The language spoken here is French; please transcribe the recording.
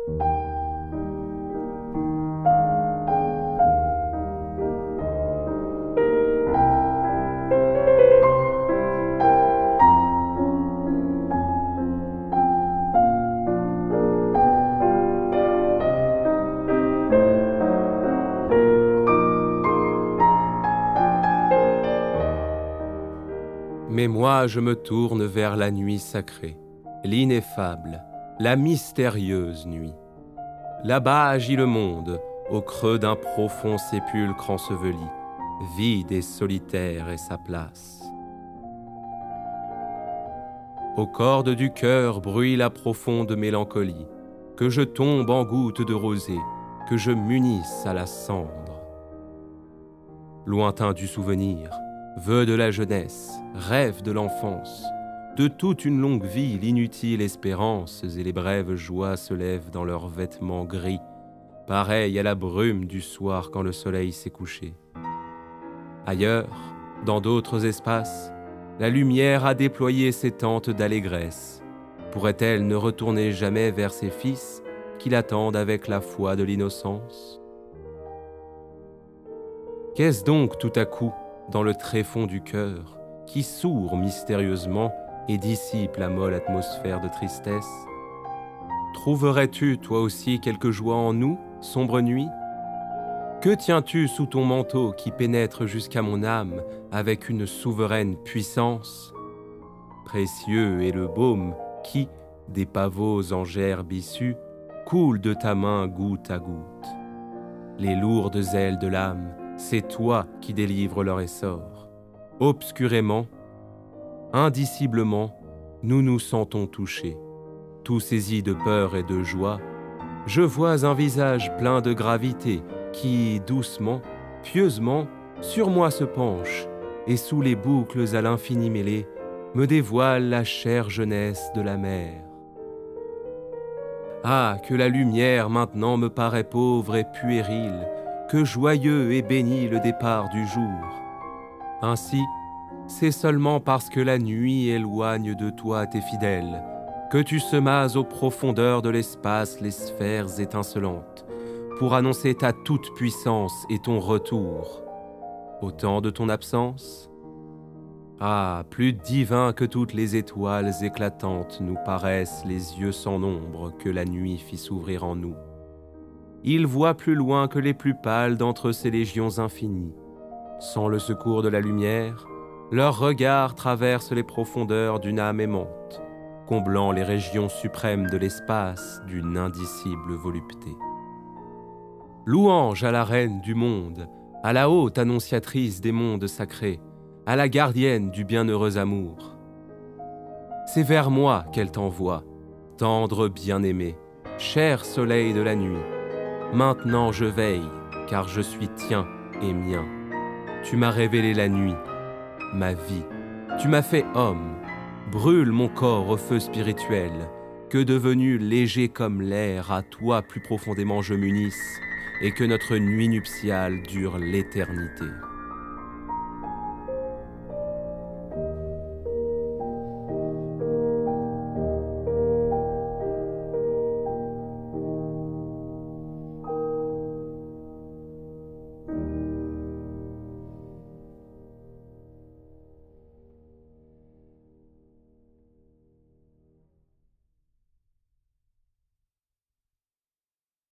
Mais moi je me tourne vers la nuit sacrée, l'ineffable, la mystérieuse nuit. Là-bas agit le monde, au creux d'un profond sépulcre enseveli, vide et solitaire est sa place. Aux cordes du cœur bruit la profonde mélancolie, que je tombe en gouttes de rosée, que je m'unisse à la cendre. Lointain du souvenir, vœu de la jeunesse, rêve de l'enfance, de toute une longue vie l'inutile espérance et les brèves joies se lèvent dans leurs vêtements gris, pareils à la brume du soir quand le soleil s'est couché. Ailleurs, dans d'autres espaces, la lumière a déployé ses tentes d'allégresse. Pourrait-elle ne retourner jamais vers ses fils qui l'attendent avec la foi de l'innocence? Qu'est-ce donc tout à coup, dans le tréfonds du cœur, qui sourd mystérieusement et dissipe la molle atmosphère de tristesse? Trouverais-tu, toi aussi, quelque joie en nous, sombre nuit? Que tiens-tu sous ton manteau qui pénètre jusqu'à mon âme avec une souveraine puissance? Précieux est le baume qui, des pavots en gerbe issue, coule de ta main goutte à goutte. Les lourdes ailes de l'âme, c'est toi qui délivres leur essor. Obscurément, indiciblement, nous nous sentons touchés. Tout saisi de peur et de joie, je vois un visage plein de gravité qui, doucement, pieusement, sur moi se penche et sous les boucles à l'infini mêlées, me dévoile la chère jeunesse de la mer. Ah, que la lumière maintenant me paraît pauvre et puérile, que joyeux et béni le départ du jour. Ainsi, c'est seulement parce que la nuit éloigne de toi tes fidèles, que tu semas aux profondeurs de l'espace les sphères étincelantes, pour annoncer ta toute-puissance et ton retour. Au temps de ton absence, ah, plus divins que toutes les étoiles éclatantes nous paraissent les yeux sans nombre que la nuit fit s'ouvrir en nous. Ils voient plus loin que les plus pâles d'entre ces légions infinies. Sans le secours de la lumière, leur regard traverse les profondeurs d'une âme aimante, comblant les régions suprêmes de l'espace d'une indicible volupté. Louange à la reine du monde, à la haute annonciatrice des mondes sacrés, à la gardienne du bienheureux amour. C'est vers moi qu'elle t'envoie, tendre bien-aimé, cher soleil de la nuit. Maintenant je veille, car je suis tien et mien. Tu m'as révélé la nuit, ma vie. Tu m'as fait homme. Brûle mon corps au feu spirituel, que devenu léger comme l'air, à toi plus profondément je m'unisse, et que notre nuit nuptiale dure l'éternité.